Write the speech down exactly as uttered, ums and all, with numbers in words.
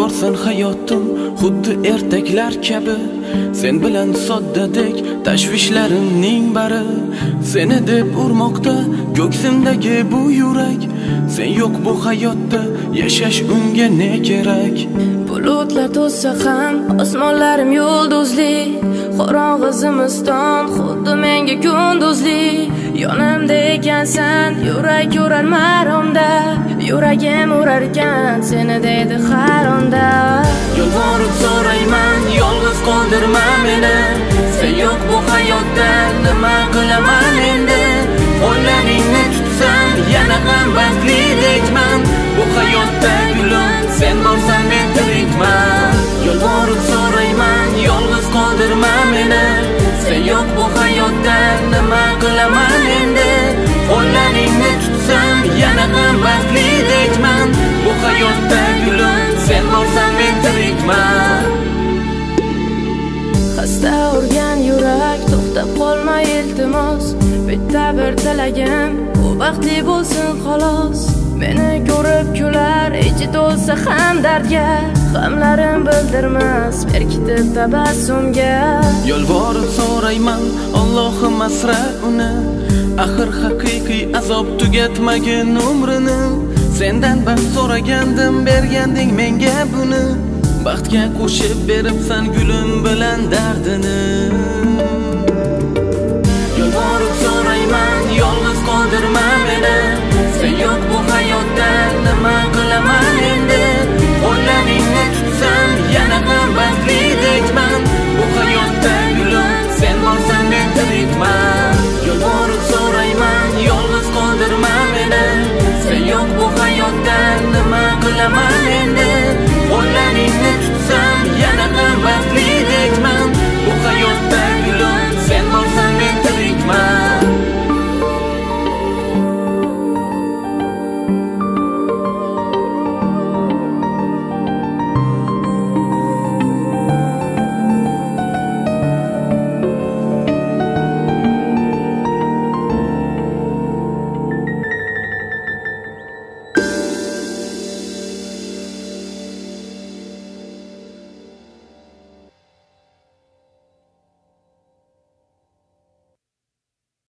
borsan hayotim xuddi ertaklar kabi, sen bilan soddadek tashvishlarimning bari. Seni deb urmoqda ko'ksimdagi bu yurak, sen yo'q bu hayotda yashash unga ne kerak? Bulutlar to'ssa ham osmonlarim yulduzli, qorong'i zimiston xuddi menga kunduzli. Yonimda ekansan, yurak yurar maromda, yuragim urar ekan seni deydi har onda. Yolvorib so'rayman, yolg'iz qoldirma meni, sen yo'q bu hayotda nima qilaman endi? Qo'llaringni tutsam yana ham baxtlilikman, bu hayotda gulim sen borsan men tirikman. Yolvorib so'rayman, yolg'iz qoldirma meni, sen yo'q bu hayotda nima qilaman endi? Qo'llaringni tutsam yana ham baxtlilikman, bu hayotda gulim sen borsan men tirikman. Xasta urgan yurak to'xtab qolma iltimos, bitta bir tilagim u baxtli bo'lsin xolos. Meni ko'rib kular, ichi to'lsa ham dardga, g'amlarim bildirmas berkitib tabassumga. Yolvorib so'rayman, Allohim asra uni, axir haqiqiy azob tugatmagin umrini. Sendan baxt so'ragandim, berganding menga buni, baxtga qo'shib beribsan gulim bilan dardini.